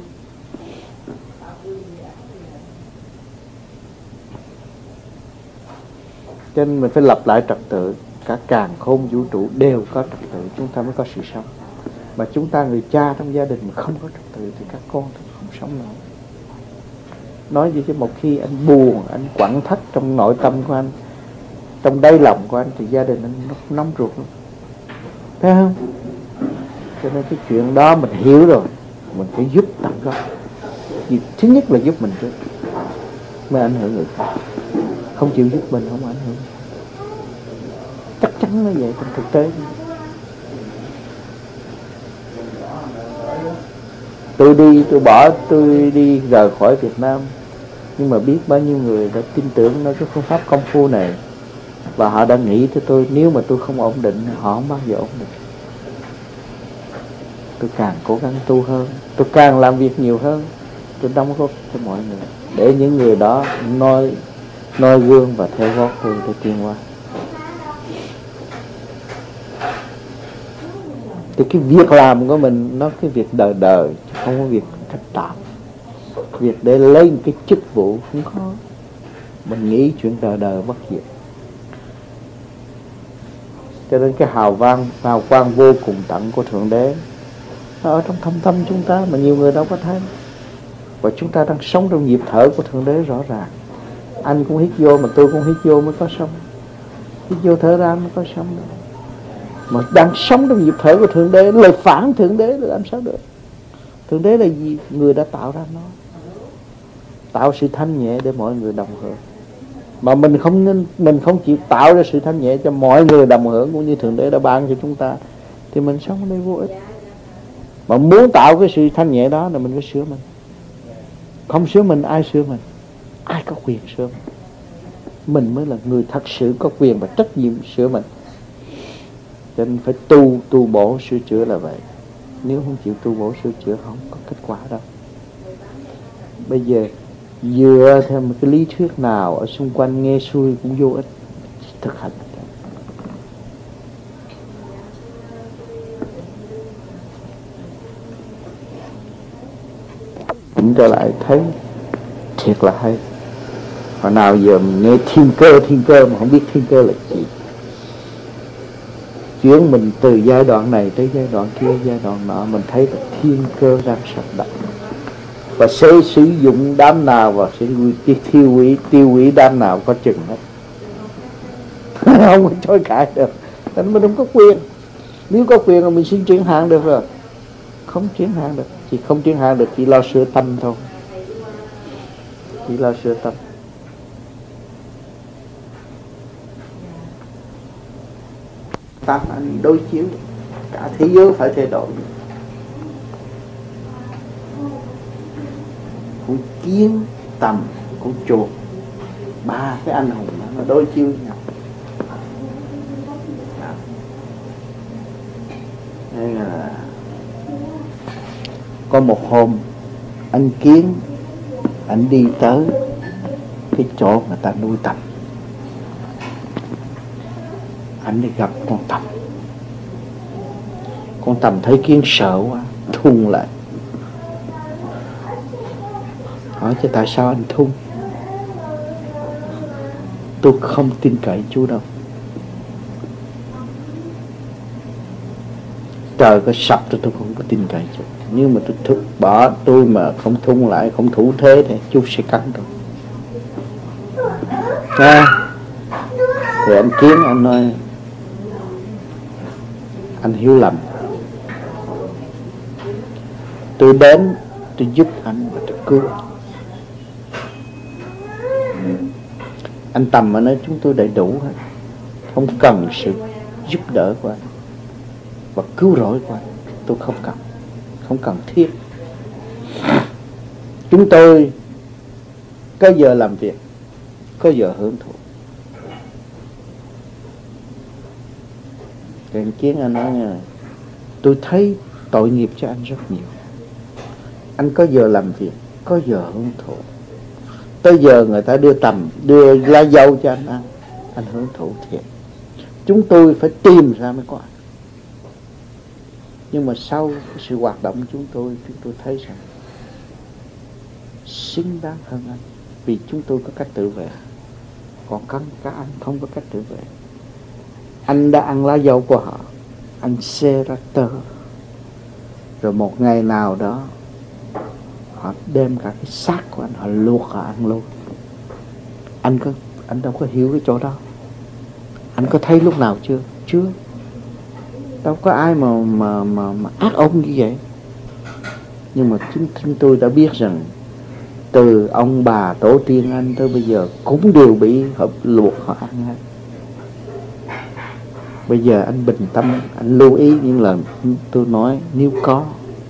Cho nên mình phải lập lại trật tự. Cả càn khôn vũ trụ đều có trật tự, chúng ta mới có sự sống. Mà chúng ta người cha trong gia đình mà không có trật tự thì các con không sống nổi. Nói gì chứ một khi anh buồn, anh quặn thắt trong nội tâm của anh, trong đáy lòng của anh, thì gia đình anh nó nóng ruột lắm. Thấy không? Cho nên cái chuyện đó mình hiểu rồi, mình phải giúp tận gốc. Thứ nhất là giúp mình trước, mới ảnh hưởng người khác. Không chịu giúp mình không ảnh hưởng. Chắc chắn nó vậy trong thực tế. Tôi đi, tôi bỏ, tôi đi rời khỏi Việt Nam, nhưng mà biết bao nhiêu người đã tin tưởng nơi cái phương pháp công phu này, và họ đã nghĩ cho tôi nếu mà tôi không ổn định, họ không bao giờ ổn định. Tôi càng cố gắng tu hơn, tôi càng làm việc nhiều hơn, tôi đóng góp cho mọi người, để những người đó noi noi gương và theo gót tôi để tiến qua. Thì cái việc làm của mình nó cái việc đời đời, không có việc thất tạp. Việc để lấy một cái chức vụ không khó. Mình nghĩ chuyện đời đời bất diệt. Cho nên cái hào vang, hào quang vô cùng tận của Thượng Đế nó ở trong thâm tâm chúng ta mà nhiều người đâu có thấy. Và chúng ta đang sống trong nhịp thở của Thượng Đế rõ ràng. Anh cũng hít vô mà tôi cũng hít vô mới có sống. Hít vô thở ra mới có sống. Mà đang sống trong nhịp thở của Thượng Đế, lời phản Thượng Đế là làm sao được? Thượng Đế là gì? Người đã tạo ra nó, tạo sự thanh nhẹ để mọi người đồng hưởng. Mà mình không nên, mình không chịu tạo ra sự thanh nhẹ cho mọi người đồng hưởng cũng như Thượng Đế đã ban cho chúng ta, thì mình sống ở đây vô ích. Mà muốn tạo cái sự thanh nhẹ đó là mình phải sửa mình. Không sửa mình, ai sửa mình? Ai có quyền sửa mình? Mình mới là người thật sự có quyền và trách nhiệm sửa mình. Cho nên phải tu, tu bổ, sửa chữa là vậy. Nếu không chịu tu bổ, sửa chữa không có kết quả đâu. Bây giờ dựa theo một cái lý thuyết nào ở xung quanh nghe xuôi cũng vô ích. Thực hành. Cũng trở lại thấy thiệt là hay. Hồi nào giờ mình nghe thiên cơ thiên cơ mà không biết thiên cơ là gì. Chuyển mình từ giai đoạn này tới giai đoạn kia, giai đoạn nọ, mình thấy là thiên cơ đang sắp đặt. Và sẽ sử dụng đám nào và sẽ tiêu hủy tiêu hủy đám nào có chừng hết. Không có chối cãi được. Nên mình không có quyền. Nếu có quyền là mình xin chuyển hạn được rồi. Không chuyển hạn được. Chỉ không chuyển hạn được, chỉ lo sửa tâm thôi. Chỉ lo sửa tâm. Tâm anh đối chiếu, cả thế giới phải thay đổi. Con kiến, tầm, con chuột, ba cái anh hùng đó, nó đối chiếu với nhau. Nên là có một hôm anh kiến anh đi tới cái chỗ người ta nuôi tầm, anh đi gặp con tầm. Con tầm thấy kiến sợ quá, thun lại, hỏi chứ tại sao anh thun? Tôi không tin cậy chú đâu. Trời có sập tôi tôi không có tin cậy chú. Nhưng mà tôi thức bỏ tôi mà không thun lại, không thủ thế thì chú sẽ cắn tôi. À, thì anh kiến anh nói anh hiểu lầm. Tôi đến tôi giúp anh và tôi cứu. Anh Tầm mà nói chúng tôi đầy đủ hết, không cần sự giúp đỡ của anh và cứu rỗi của anh. Tôi không cần, không cần thiết. Chúng tôi có giờ làm việc, có giờ hưởng thụ. Cái Kiến anh nói như này, tôi thấy tội nghiệp cho anh rất nhiều. Anh có giờ làm việc, có giờ hưởng thụ. Tới giờ người ta đưa tầm, đưa lá dâu cho anh ăn, anh hưởng thụ thiệt. Chúng tôi phải tìm ra mới có. Nhưng mà sau cái sự hoạt động của chúng tôi, chúng tôi thấy rằng xứng đáng hơn anh, vì chúng tôi có cách tự vệ, còn các anh không có cách tự vệ. Anh đã ăn lá dâu của họ, anh xê ra tơ, rồi một ngày nào đó họ đem cả cái xác của anh, họ luộc họ ăn luôn. Anh có, anh đâu có hiểu cái chỗ đó. Anh có thấy lúc nào chưa? Chưa. Đâu có ai mà mà mà, mà ác ôn như vậy. Nhưng mà chúng, chúng tôi đã biết rằng từ ông bà tổ tiên anh tới bây giờ cũng đều bị họ luộc họ ăn hết. Bây giờ anh bình tâm, anh lưu ý những lời tôi nói. Nếu có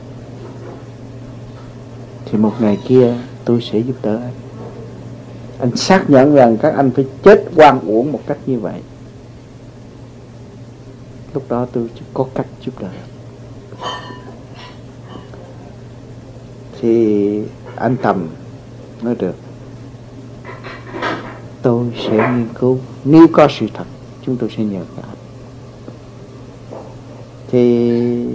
thì một ngày kia tôi sẽ giúp đỡ anh. Anh xác nhận rằng các anh phải chết oan uổng một cách như vậy. Lúc đó tôi có cách giúp đỡ. Thì anh Tầm nói được, tôi sẽ nghiên cứu. Nếu có sự thật chúng tôi sẽ nhờ các anh. Thì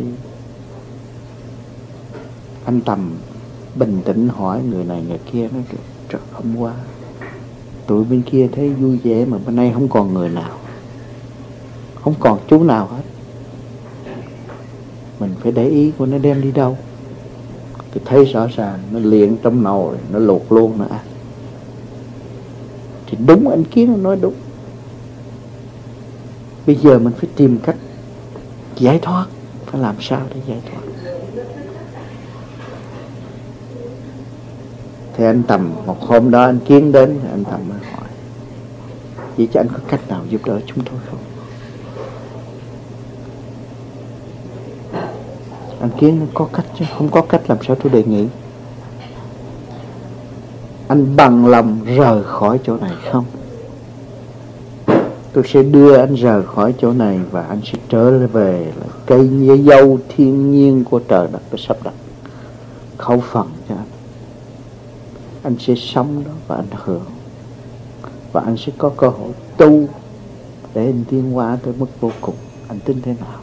anh Tầm bình tĩnh hỏi người này người kia, nói trời, hôm qua tụi bên kia thấy vui vẻ mà bên đây không còn người nào, không còn chú nào hết. Mình phải để ý của nó đem đi đâu. Tôi thấy rõ ràng nó liền trong nồi, nó luộc luôn nó ăn. Thì đúng, anh Kiến nó nói đúng. Bây giờ mình phải tìm cách giải thoát. Phải làm sao để giải thoát. Thì anh Tầm, một hôm đó anh Kiến đến, anh Tầm mới hỏi: vậy chứ anh có cách nào giúp đỡ chúng tôi không? Anh Kiến có cách chứ, không có cách làm sao tôi đề nghị. Anh bằng lòng rời khỏi chỗ này không? Tôi sẽ đưa anh rời khỏi chỗ này và anh sẽ trở về là cây như dâu thiên nhiên của trời đất đã sắp đặt khẩu phần cho anh. Anh sẽ sống đó và anh hưởng. Và anh sẽ có cơ hội tu để anh tiến hóa tới mức vô cùng. Anh tin thế nào?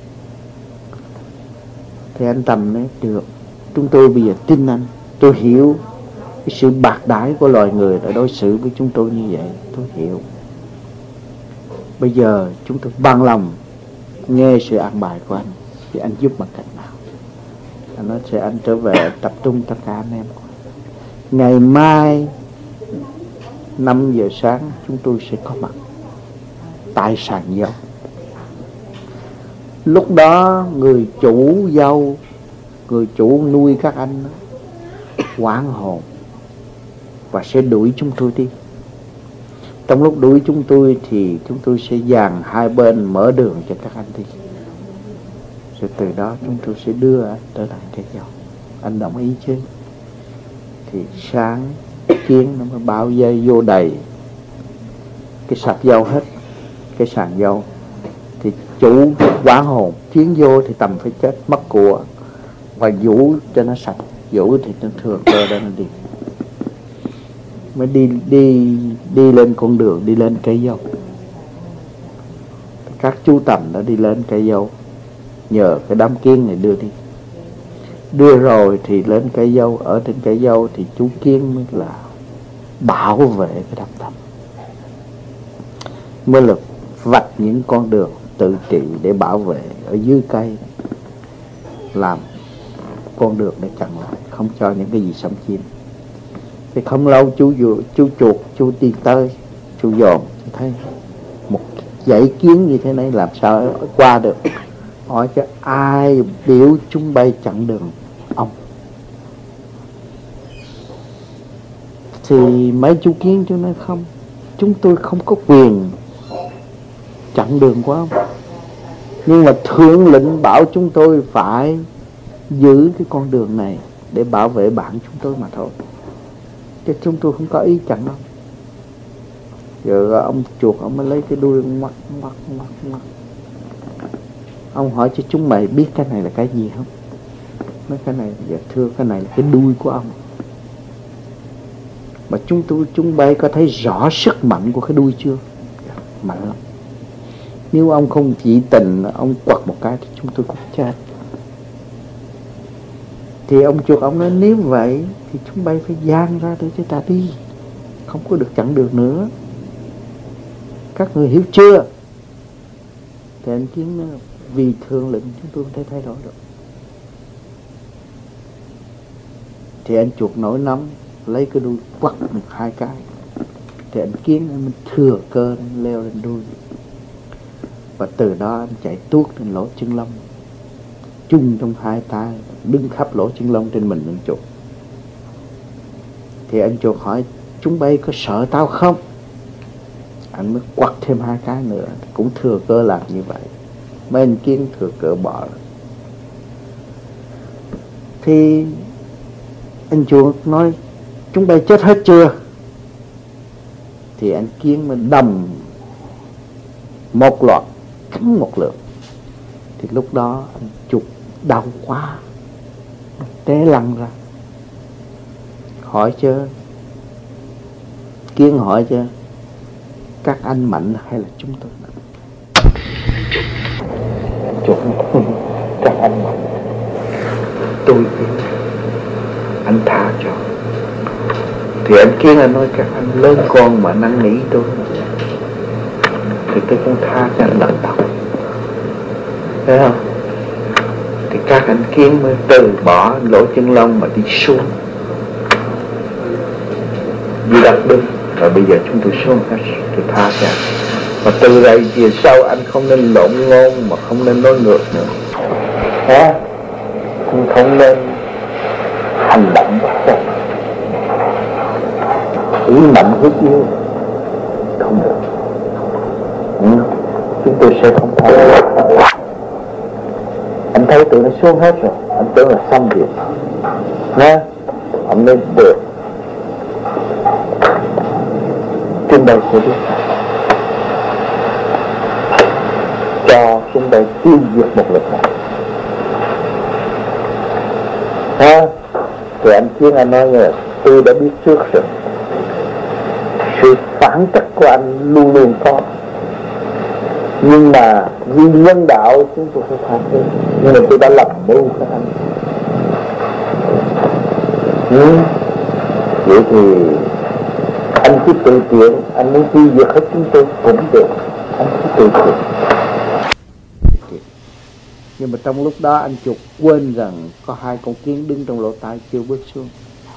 Thì anh Tầm nói được. Chúng tôi bây giờ tin anh. Tôi hiểu cái sự bạc đãi của loài người đã đối xử với chúng tôi như vậy. Tôi hiểu. Bây giờ chúng tôi bằng lòng nghe sự an bài của anh. Thì anh giúp bằng cách nào? Anh nói sẽ anh trở về tập trung tất cả anh em. Ngày mai năm giờ sáng chúng tôi sẽ có mặt tại sàn dâu. Lúc đó người chủ dâu, người chủ nuôi các anh hoảng hồn và sẽ đuổi chúng tôi đi. Trong lúc đuổi chúng tôi thì chúng tôi sẽ dàn hai bên mở đường cho các anh đi. Rồi từ đó chúng tôi sẽ đưa anh trở lại cái dâu. Anh đồng ý chứ? Thì sáng Kiến nó mới bao dây vô đầy cái sạp dâu hết, cái sàn dâu. Thì chủ quán hồn chuyến vô thì Tầm phải chết mất của. Và vũ cho nó sạch, vũ thì nó thừa cơ để nó đi. Mới đi đi đi lên con đường, đi lên cây dâu. Các chú Tầm đã đi lên cây dâu, nhờ cái đám Kiến này đưa đi. Đưa rồi thì lên cây dâu, ở trên cây dâu thì chú Kiến mới là bảo vệ cái đám Tầm, mới là vạch những con đường tự trị để bảo vệ ở dưới cây, làm con đường để chặn lại, không cho những cái gì xâm chiếm. Thì không lâu chú chú chuột chú đi tới, chú dòm thấy một dãy kiến như thế này làm sao qua được. Hỏi cho ai biểu chúng bay chặn đường ông? Thì mấy chú Kiến chú nói không, chúng tôi không có quyền chặn đường của ông, nhưng mà thượng lệnh bảo chúng tôi phải giữ cái con đường này để bảo vệ bạn chúng tôi mà thôi, chứ chúng tôi không có ý chặn đâu. Giờ ông chuột ông mới lấy cái đuôi ngoắc ngoắc ngoắc ngoắc. Ông hỏi cho chúng mày biết cái này là cái gì không? Nói cái này, dạ thưa, cái này là cái đuôi của ông. Mà chúng tôi, chúng bay có thấy rõ sức mạnh của cái đuôi chưa? Dạ, mạnh lắm. Nếu ông không chỉ tình, ông quật một cái thì chúng tôi cũng chết. Thì ông chuột ông nói nếu vậy thì chúng bay phải giang ra để cho ta đi, không có được chặn đường nữa. Các người hiểu chưa? Thì anh Kiến nói vì thương lệnh chúng tôi không thể thay đổi được. Thì anh chuột nổi nóng lấy cái đuôi quật được hai cái. Thì anh Kiến mình thừa cơ leo lên đuôi. Và từ đó anh chạy tuốt lên lỗ chân lông, chung trong hai tay, đứng khắp lỗ chân lông trên mình anh chuột. Thì anh chuột hỏi chúng bay có sợ tao không? Anh mới quật thêm hai cái nữa, cũng thừa cơ làm như vậy. Mấy anh Kiến thừa cơ bỏ. Thì anh chuột nói chúng bay chết hết chưa? Thì anh Kiến mới đầm một loạt cắn một lượt. Thì lúc đó anh chuột đau quá, té lăn ra. Hỏi chứ, Kiến hỏi chứ, các anh mạnh hay là chúng tôi mạnh? Chuột các anh mạnh, tôi yếu, anh tha cho. Thì anh Kiến anh nói các anh lớn con mà năn nỉ tôi thì tôi cũng tha cho anh lần đầu, thấy không? Thì các anh kiến mới từ bỏ lỗ chân lông mà đi xuống đi đặt đứng. Và bây giờ chúng tôi xuống hết, tôi tha cho. Và từ đây về sau anh không nên lộn ngôn mà không nên nói ngược nữa. Hả? Cũng không nên hành động bất chấp, ý mạnh hiếp yếu, không được. Ừ. Chúng tôi sẽ không thay. Anh thấy tụi nó xuống hết rồi, anh tưởng là xong việc. Nghe, anh nên được. Chúng đây sẽ biết cho chúng đây tiêu diệt một lực này. Ha, thì anh Chiến anh nói là tôi đã biết trước rồi. Sự phản cách của anh luôn luôn có, nhưng mà vì nhân đạo chúng tôi phải phản thế. Nhưng mà tôi đã làm mưu các anh. Ừ. Vậy thì anh cứ tự tiện, anh muốn tiêu diệt hết chúng tôi cũng được, anh cứ tự tiện. Nhưng mà trong lúc đó anh Chuột quên rằng có hai con kiến đứng trong lỗ tai chưa bước xuống.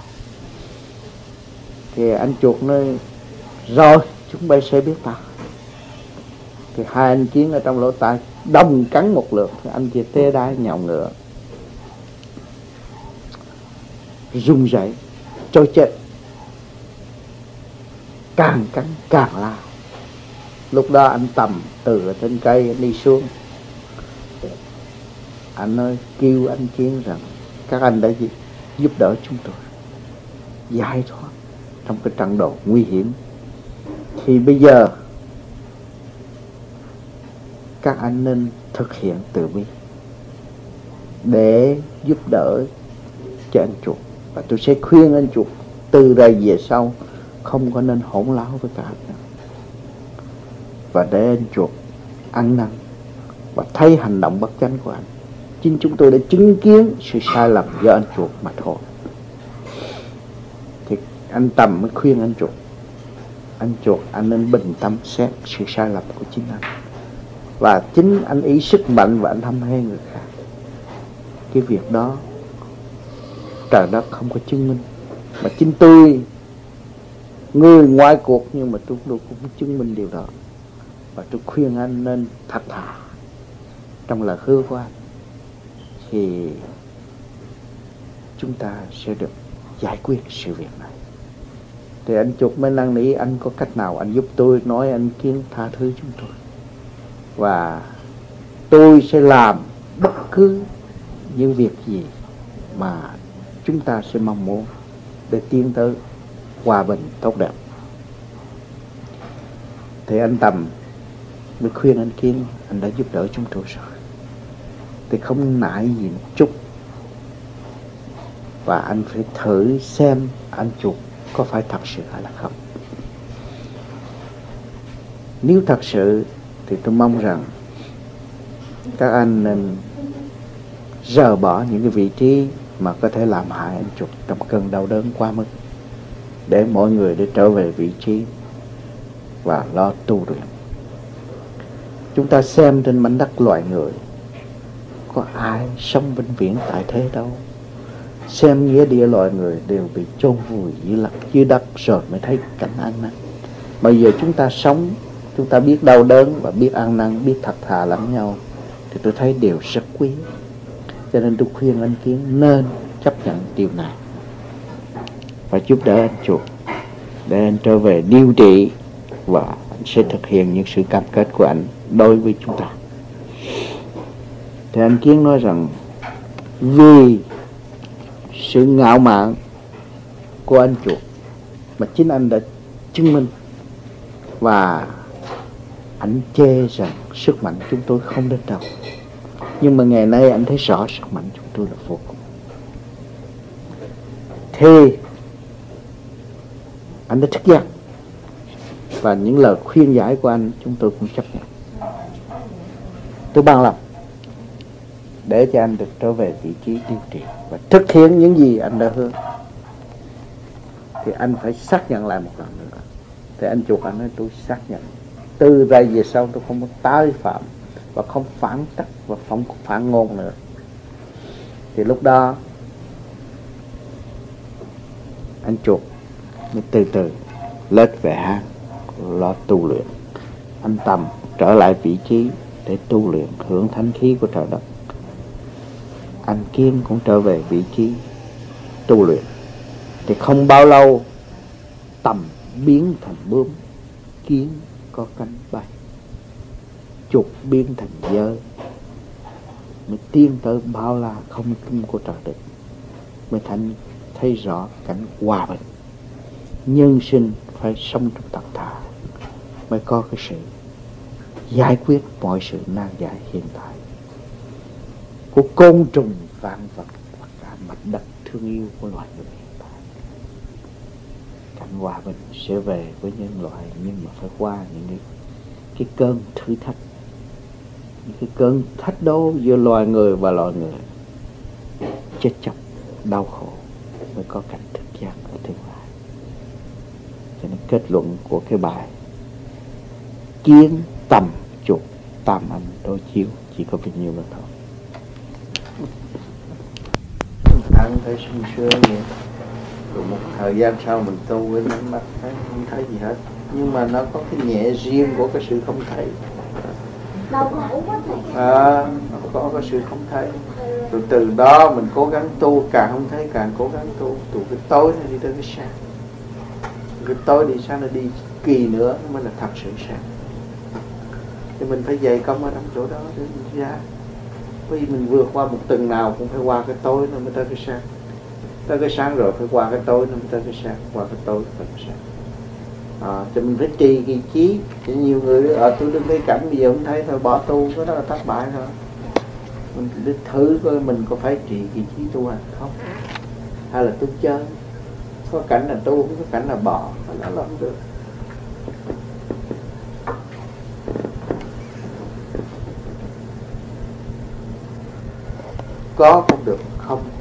Thì anh Chuột nói rồi chúng bay sẽ biết ta. Thì hai anh kiến ở trong lỗ tai đồng cắn một lượt. Thì anh chỉ tê đái nhào ngựa, rung rẩy trôi chết, càng cắn càng la. Lúc đó anh Tầm từ ở trên cây anh đi xuống. Anh nói kêu anh Chiến rằng các anh đã giúp đỡ chúng tôi giải thoát trong cái trận đồ nguy hiểm. Thì bây giờ các anh nên thực hiện từ bi để giúp đỡ cho anh Chuột. Và tôi sẽ khuyên anh Chuột từ đây về sau không có nên hỗn láo với các anh nữa. Và để anh Chuột ăn năn và thấy hành động bất chánh của anh. Chính chúng tôi đã chứng kiến sự sai lầm do anh Chuột mà thôi. Thì anh Tầm mới khuyên anh Chuột, anh Chuột anh nên bình tâm xét sự sai lầm của chính anh. Và chính anh ý sức mạnh và anh hăm hê người khác. Cái việc đó trời đất không có chứng minh, mà chính tôi người ngoài cuộc nhưng mà tôi cũng chứng minh điều đó. Và tôi khuyên anh nên thật thà trong lời hứa của anh, thì chúng ta sẽ được giải quyết sự việc này. Thì anh Chuột mới năn nỉ anh có cách nào anh giúp tôi, nói anh Kiến tha thứ chúng tôi. Và tôi sẽ làm bất cứ những việc gì mà chúng ta sẽ mong muốn để tiến tới hòa bình tốt đẹp. Thì anh Tầm mới khuyên anh Kiến anh đã giúp đỡ chúng tôi rồi thì không nại gì một chút. Và anh phải thử xem anh Chuột có phải thật sự hay là không. Nếu thật sự thì tôi mong rằng các anh nên rời bỏ những cái vị trí mà có thể làm hại anh Chuột trong cơn đau đớn quá mức, để mọi người để trở về vị trí và lo tu luyện. Chúng ta xem trên mảnh đất loài người có ai sống vĩnh viễn tại thế đâu. Xem nghĩa địa loài người đều bị chôn vùi dưới đất, dưới đất rồi mới thấy cảnh ăn năn. Bây giờ chúng ta sống, chúng ta biết đau đớn và biết ăn năn, biết thật thà lẫn nhau, thì tôi thấy đều rất quý. Cho nên tôi khuyên anh Kiến nên chấp nhận điều này và giúp đỡ anh Chuột để anh trở về điều trị, và anh sẽ thực hiện những sự cam kết của anh đối với chúng ta. Thì anh Kiến nói rằng vì sự ngạo mạn của anh Chuột mà chính anh đã chứng minh, và anh chê rằng sức mạnh chúng tôi không đến đâu. Nhưng mà ngày nay anh thấy rõ sức mạnh chúng tôi là vô cùng. Thì anh đã thức giác, và những lời khuyên giải của anh chúng tôi cũng chấp nhận. Tôi ban lòng để cho anh được trở về vị trí điều trị và thực hiện những gì anh đã hứa. Thì anh phải xác nhận lại một lần nữa. Thì anh Chuột anh nói tôi xác nhận từ đây về sau tôi không có tái phạm và không phản trách và không phản ngôn nữa. Thì lúc đó anh chuột mới từ từ lết về hang lo tu luyện. Anh Tầm trở lại vị trí để tu luyện hưởng thánh khí của trời đất. Anh Kiến cũng trở về vị trí tu luyện. Thì không bao lâu Tầm biến thành bướm, Kiến có cánh bay, chuột biến thành dơi, mới tiến tới bao la không trung của trời đất, mới thành thấy rõ cảnh hòa bình. Nhân sinh phải sống trong thật thà mới có cái sự giải quyết mọi sự nan giải hiện tại của côn trùng vạn vật và cả mặt đất thương yêu của loài người hiện tại. Cảnh hòa bình sẽ về với nhân loại, nhưng mà phải qua những cái, cái cơn thử thách, những cái cơn thách đố giữa loài người và loài người, chết chóc, đau khổ mới có cảnh thực giác ở tương lai. Cho nên kết luận của cái bài Kiến, Tầm, chuột, tam anh đối chiếu chỉ có bao nhiêu là thôi. Ăn thấy sung sướng vậy, rồi một thời gian sau mình tu với nhắm mắt thấy không thấy gì hết, nhưng mà nó có cái nhẹ riêng của cái sự không thấy. Đau khổ quá thầy. À, nó có cái sự không thấy. Rồi từ đó mình cố gắng tu, càng không thấy càng cố gắng tu. Từ cái tối nó đi tới cái sáng, cái tối đi sáng nó đi kỳ nữa nó mới là thật sự sáng. Thì mình phải dày công ở trong chỗ đó để mình ra. Bởi vì mình vượt qua một tuần nào cũng phải qua cái tối nó mới tới cái sáng. Tới cái sáng rồi phải qua cái tối nó mới tới cái sáng. Qua cái tối tới cái sáng. À, cho mình phải trì kỳ trí. Chứ nhiều người ở tôi đứng cái cảnh bây giờ không thấy thôi bỏ tu, cái đó là thất bại thôi. Mình để thử coi mình có phải trì kỳ trí tu hay không, hay là tu chơi. Có cảnh là tu, có cảnh là bỏ, nó là không được. Có cũng được, không